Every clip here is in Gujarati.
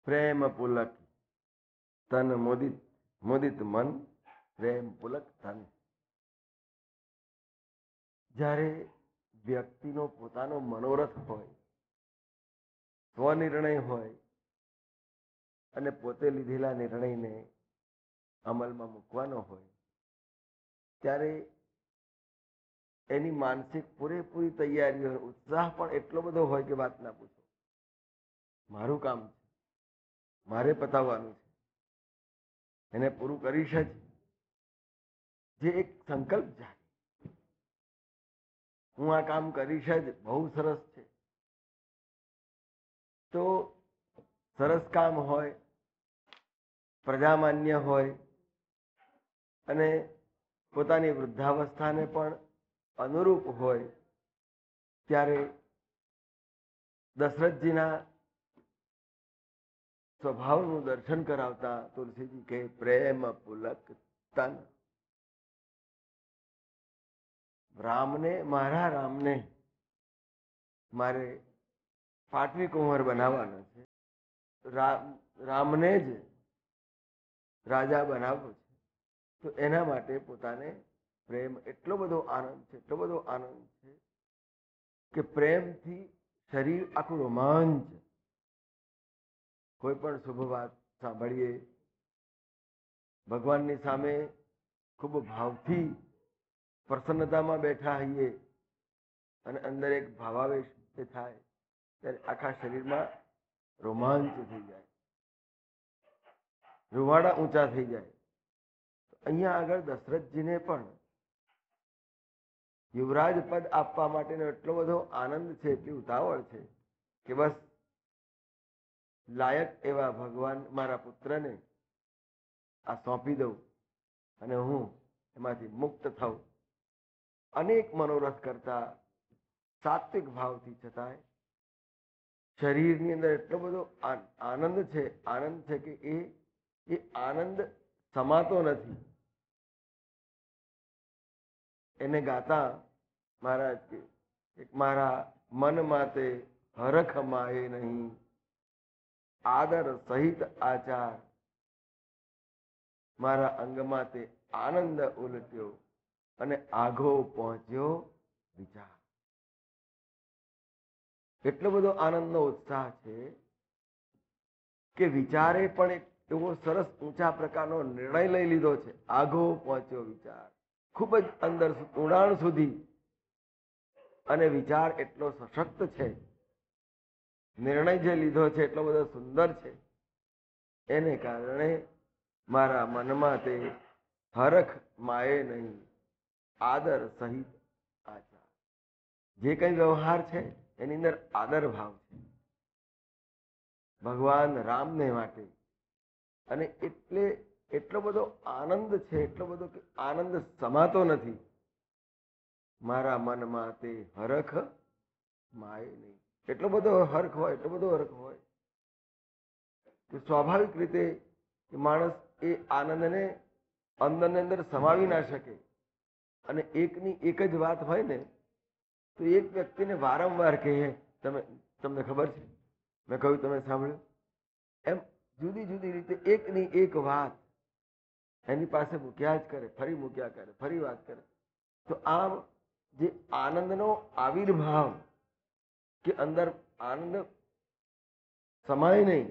પ્રેમ પુલક તન મોદિત મોદિત મન પ્રેમ પુલક તન. જ્યારે વ્યક્તિનો પોતાનો મનોરથ હોય, સ્વનિર્ણય હોય અને પોતે લીધેલા નિર્ણયને અમલમાં મૂકવાનો હોય, ત્યારે એની માનસિક પૂરેપૂરી તૈયારી હોય, ઉત્સાહ પણ એટલો બધો હોય કે વાત ના પૂછો. મારું કામ છે, મારે પતાવવાનું છે, એને પૂરું કરીશ જ, જે એક સંકલ્પ જાય, હું આ કામ કરીશ જ, બહુ સરસ છે. તો સરસ કામ હોય, પ્રજામાન્ય હોય અને પોતાની વૃદ્ધાવસ્થાને પણ અનુરૂપ હોય, ત્યારે દશરથજીના સ્વભાવનું દર્શન કરાવતા તુલસીજી કહે પ્રેમ પુલક તન. રામને, મારા રામને મારે પાટવી કુંવર બનાવવાનો છે, રામને જ રાજા બનાવવો છે. તો એના માટે પોતાને પ્રેમ એટલો બધો આનંદ છે, એટલો બધો આનંદ છે કે પ્રેમથી શરીર આખું રોમાંચ. કોઈ પણ શુભ વાત સાંભળીએ, ભગવાનની સામે ખૂબ ભાવથી પ્રસન્નતામાં બેઠા હોઈએ અને અંદર એક ભાવાવેશ થાય, ત્યારે આખા શરીરમાં રોમાંચ થઈ જાય, રૂવાડા ઊંચા થઈ જાય. અહીંયા આગળ દશરથજીને પણ યુવરાજ પદ આપવા માટેનો એટલો બધો આનંદ છે, એટલી ઉતાવળ છે કે બસ લાયક એવા ભગવાન મારા પુત્રને આ સોંપી દઉં અને હું એમાંથી મુક્ત થાઉં. અનેક મનોરથ કરતા સાત્વિક ભાવથી છતાંય શરીરની અંદર એટલો બધો આનંદ છે કે એ આનંદ સમાતો નથી. એને ગાતા મહારાજ કે મારા મન માતે હરખ માએ નહીં, આદર સહિત આચાર, મારા અંગમાં તે આનંદ ઉલટ્યો અને આઘો પહોંચ્યો વિચાર. એટલો બધો આનંદનો ઉત્સાહ છે કે વિચારે પણ એક એવો સરસ ઊંચા પ્રકારનો નિર્ણય લઈ લીધો છે. આઘો પહોંચ્યો વિચાર, ખૂબ જ અંદર ઊંડાણ સુધી, અને વિચાર એટલો સશક્ત છે, નિર્ણય જે લીધો છે એટલો બધો સુંદર છે. એને કારણે મારા મનમાં તે હરખ માએ નહીં, આદર સહિત આચાર. જે કઈ વ્યવહાર છે એની અંદર આદર ભાવ છે ભગવાન રામને માટે. અને એટલો બધો આનંદ છે, એટલો બધો કે આનંદ સમાતો નથી. મારા મનમાં તે હરખ માએ નહીં. એટલો બધો હરખ હોય, એટલો બધો હરખ હોય કે સ્વાભાવિક રીતે માણસ એ આનંદને અંદરની અંદર સમાવી ના શકે. અને એકની એક જ વાત હોય ને તો એક વ્યક્તિને વારંવાર કહે, તમને ખબર છે, મેં કહ્યું તમે સાંભળ્યું, એમ જુદી જુદી રીતે એકની એક વાત એની પાસે મૂક્યા જ કરે, ફરી મૂક્યા કરે, ફરી વાત કરે. તો આમ જે આનંદનો આવિર્ભાવ કે અંદર આનંદ સમાય નહીં,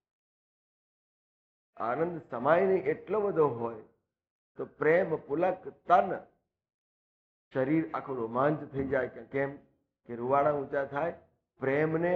આનંદ સમાય નહીં એટલો બધો હોય તો પ્રેમ પુલક તન, શરીર આખું રોમાંચ થઈ જાય. કેમ કે રૂવાડા ઊંચા થાય, પ્રેમને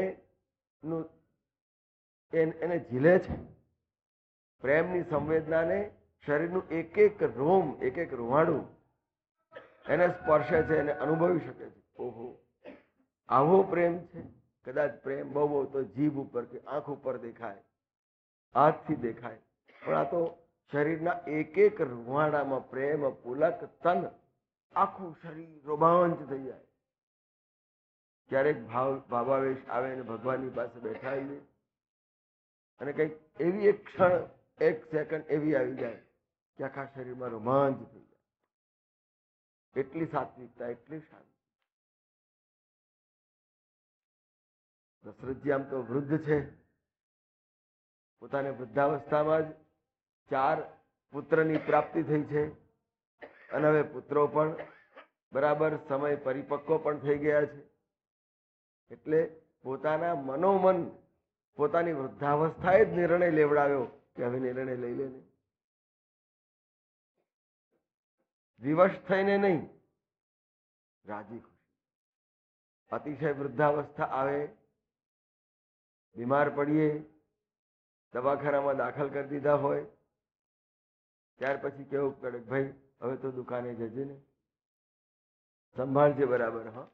એને ઝીલે છે. પ્રેમની સંવેદનાને શરીરનું એક એક રોમ, એક એક રૂવાડું એને સ્પર્શે છે, એને અનુભવી શકે છે. ઓહો, આવો પ્રેમ છે. કદાચ પ્રેમ બહુ તો જીભ ઉપર કે આંખ ઉપર દેખાય, હાથથી દેખાય, પણ આ તો શરીરના એક એક રૂવાડામાં પ્રેમ પુલક તન, આખું શરીર રોમાંચ થઈ જાય. ક્યારેક ભાવાવેશ આવે ને ભગવાનની પાસે બેઠા આવીએ અને કંઈક એવી એક ક્ષણ, એક સેકન્ડ એવી આવી જાય કે આખા શરીરમાં રોમાંચ થઈ જાય. એટલી સાત્વિકતા, એટલી શાંતિ. દશરથજી આમ તો વૃદ્ધ છે, પોતાને વૃદ્ધાવસ્થામાં જ 4 પુત્રની પ્રાપ્તિ થઈ છે અને હવે પુત્રો પણ બરાબર સમય પરિપક્વ પણ થઈ ગયા છે. એટલે પોતાના મનોમન પોતાની વૃદ્ધાવસ્થાએ જ નિર્ણય લેવડાવ્યો કે હવે નિર્ણય લઈ લે ને, વિવશ થઈને નહીં, રાજી ખુશી. અતિશય વૃદ્ધાવસ્થા આવે, બીમાર પડીએ, દવાખાનામાં દાખલ કરી દીધા હોય, ત્યાર પછી કેવું પડે, ભાઈ હવે તો દુકાને જજે ને, સંભાળજે બરાબર, હા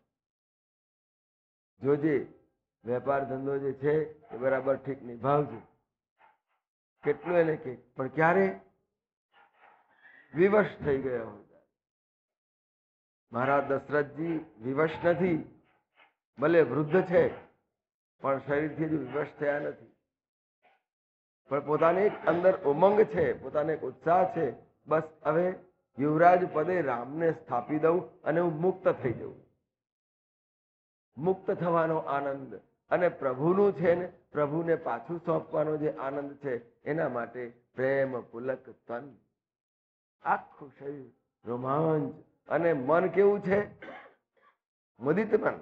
જોજે વેપાર ધંધો જે છે એ બરાબર ઠીક નિભાવજે, કેટલું એને કે. પણ ક્યારે વિવશ થઈ ગયા હોય. મહારાજ દશરથજી વિવશ નથી, ભલે વૃદ્ધ છે પણ શરીરથી જ વિવશ થયા નથી. પણ પોતાની એક અંદર ઉમંગ છે, પોતાને એક ઉત્સાહ છે, બસ હવે યુવરાજ પદે રામને સ્થાપી દઉં અને હું મુક્ત થઈ જઉં. મુક્ત થવાનો આનંદ અને પ્રભુનું છે ને, પ્રભુને પાછું સોંપવાનો જે આનંદ છે, એના માટે પ્રેમ પુલક તન, આખું શરીર રોમાંચ. અને મન કેવું છે? મુદિત મન.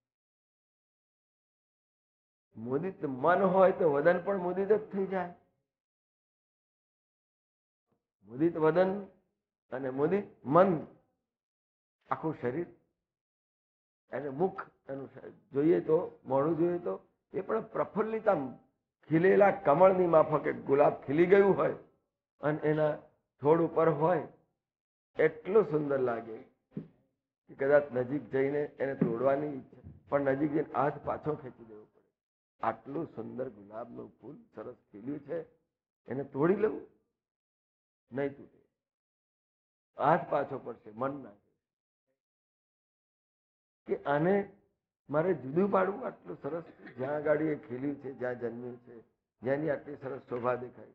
મુદિત મન હોય તો વદન પણ મુદિત જ થઈ જાય. મુદિત વદન અને મુદિત મન, આખું શરીર. એને મુખ એનું જોઈએ તો, મોઢું જોઈએ તો એ પણ પ્રફુલ્લિત, આમ ખીલેલા કમળની માફક એક ગુલાબ ખીલી ગયું હોય અને એના છોડ ઉપર હોય, એટલું સુંદર લાગે કે કદાચ નજીક જઈને એને તોડવાની ઈચ્છા, પણ નજીક જઈને હાથ પાછો ખેંચી દેવો પડે. આટલું સુંદર ગુલાબનું ફૂલ સરસ ખીલ્યું છે, એને તોડી લેવું નહીં તૂટે, હાથ પાછો પડશે, મન ના કે આને મારે જુદું પાડવું. આટલું સરસ જ્યાં ગાડી એ ખીલ્યું છે, જ્યાં જન્મ્યું છે, જ્યાંની આટલી સરસ શોભા દેખાય.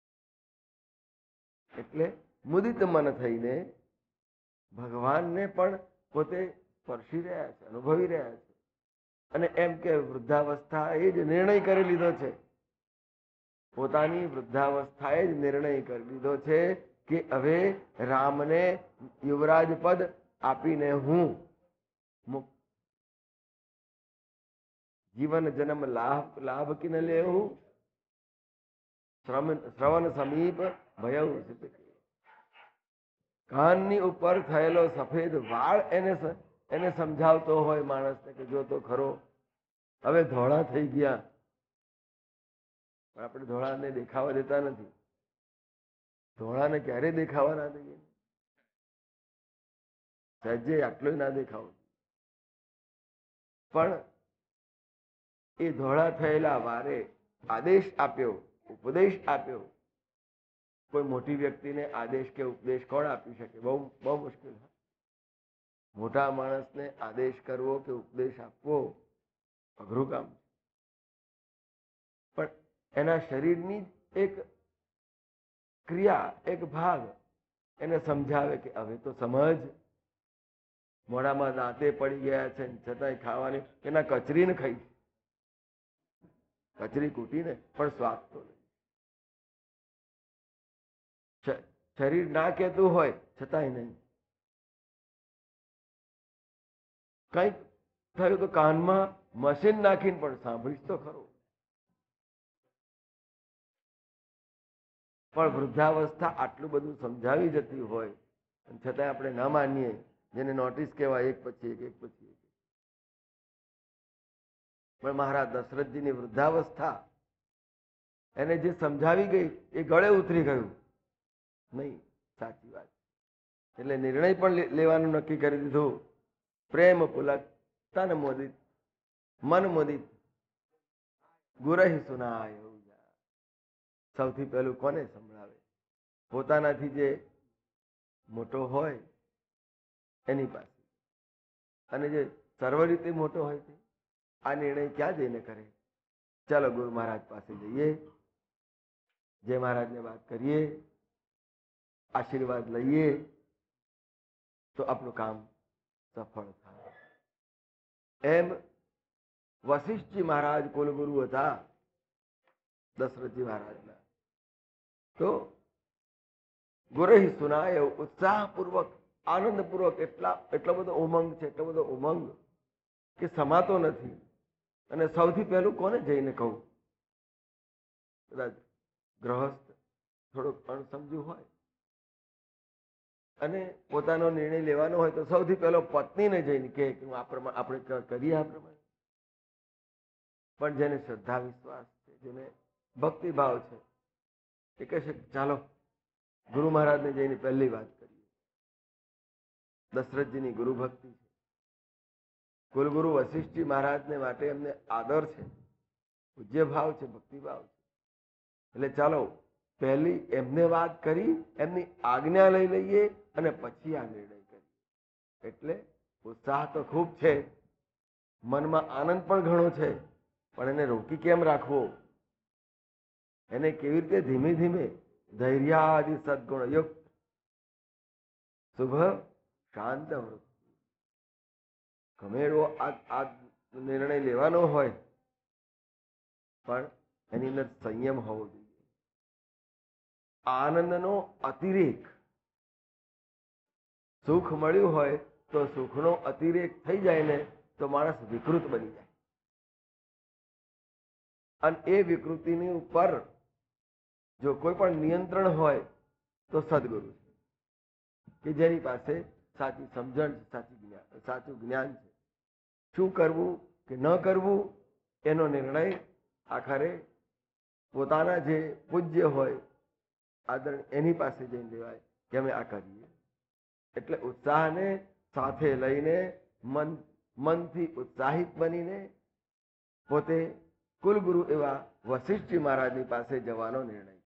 એટલે મુદિત મન થઈને ભગવાનને પણ પોતે સ્પર્શી રહ્યા છે, અનુભવી રહ્યા છે. અને એમ કે વૃદ્ધાવસ્થા એ જ નિર્ણય કરી લીધો છે, પોતાની વૃદ્ધાવસ્થાએ જ નિર્ણય કરી લીધો છે કે હવે રામને યુવરાજ પદ આપીને હું મુક્ત. જીવન જન્મ લાભ કિન લેવું, શ્રવણ સમીપ ભયઉ સિદ્ધ. કાનની ઉપર થયેલો સફેદ વાળ એને સમજાવતો હોય માણસને કે જો તો ખરો, હવે ધોળા થઈ ગયા. આપણે ધોળાને દેખાવા દેતા નથી. ધોળાને ક્યારે દેખાવા ના દઈએ, સહેજે આટલો ના દેખાવો. પણ એ ધોળા થયેલા વારે આદેશ આપ્યો, ઉપદેશ આપ્યો. કોઈ મોટી વ્યક્તિને આદેશ કે ઉપદેશ કોણ આપી શકે? બહુ બહુ મુશ્કેલ. મોટા માણસને આદેશ કરવો કે ઉપદેશ આપવો અઘરું કામ. પણ એના શરીરની એક ક્રિયા, એક ભાગ એને સમજાવે કે હવે તો સમજ. મોઢામાં દાંતે પડી ગયા છે છતાંય ખાવાની, એના કચરીને ખાઈ, કચરી કૂટીને પણ સ્વાદ તો નહીં. શરીર ના કહેતું હોય છતાંય નહીં. કંઈક થયું તો કાનમાં મશીન નાખીને પણ સાંભળીશ તો ખરો. પણ વૃદ્ધાવસ્થા આટલું બધું સમજાવી જતી હોય છતાંય આપણે ન માનીએ, જેને નોટિસ કહેવાય, એક પછી એક, એક પછી એક. પણ મહારાજ દશરથજીની વૃદ્ધાવસ્થા એને જે સમજાવી ગઈ એ ગળે ઉતરી ગયું નહીં. સાચી વાત. એટલે નિર્ણય પણ લેવાનું નક્કી કરી દીધું. પ્રેમ પુલક તન મોદિત મન મોદિત ગુરહી સુનાય. સૌથી પહેલું કોને સંભળાવે? પોતાનાથી જે મોટો હોય એની પાસે. અને જે સર્વ રીતે મોટો હોય છે, આ નિર્ણય ક્યાં જઈને કરે? ચાલો ગુરુ મહારાજ પાસે જઈએ, જે મહારાજને વાત કરીએ, આશીર્વાદ લઈએ તો આપણું કામ સફળ થાય. એમ વશિષ્ઠજી મહારાજ કુલગુરુ હતા. દશરથજી મહારાજના. તો ગુરહી સુનાય ઉત્સાહપૂર્વક, આનંદપૂર્વક, એટલો બધો ઉમંગ છે, એટલો બધો ઉમંગ કે સમાતો નથી. અને સૌથી પહેલું કોને જઈને કહું? કદાચ ગ્રહસ્થ થોડુંક અણસમજુ હોય અને પોતાનો નિર્ણય લેવાનો હોય તો સૌથી પહેલો પત્નીને જઈને કહે કે આપણે કરીએ આ પ્રમાણે. પણ જેને શ્રદ્ધા વિશ્વાસ છે, જેને ભક્તિભાવ છે, એ કહેશે ચાલો ગુરુ મહારાજને જઈને પહેલી વાત કરીએ. દશરથજીની ગુરુ ભક્તિ છે. કુલગુરુ વશિષ્ઠજી મહારાજને માટે એમને આદર છે, પૂજ્ય ભાવ છે, ભક્તિભાવ છે. એટલે ચાલો પહેલી એમને વાત કરી, એમની આજ્ઞા લઈ લઈએ અને પછી આ નિર્ણય કરીએ. એટલે ઉત્સાહ તો ખૂબ છે, મનમાં આનંદ પણ ઘણો છે, પણ એને રોકી કેમ રાખવો? એને કેવી રીતે ધીમે ધીમે ધૈર્યાદિ સદગુણ યુક્ત શુભ શાંત વૃત્તિ, ગમે એવો આ નિર્ણય લેવાનો હોય પણ એની અંદર સંયમ હોવો જોઈએ. આનંદનો અતિરેક, સુખ મળ્યું હોય તો સુખનો અતિરેક થઈ જાય ને તો માણસ વિકૃત બની જાય. અને એ વિકૃતિની ઉપર જો કોઈ પણ નિયંત્રણ હોય તો સદગુરુ છે, કે જેની પાસે સાચી સમજણ છે, સાચું જ્ઞાન છે. શું કરવું કે ન કરવું એનો નિર્ણય આખરે પોતાના જે પૂજ્ય હોય આદરણ એની પાસે જઈને લેવાય કે અમે આ કરીએ. એટલે ઉત્સાહને સાથે લઈને મનથી ઉત્સાહિત બનીને પોતે કુલગુરુ એવા વશિષ્ઠજી મહારાજની પાસે જવાનો નિર્ણય.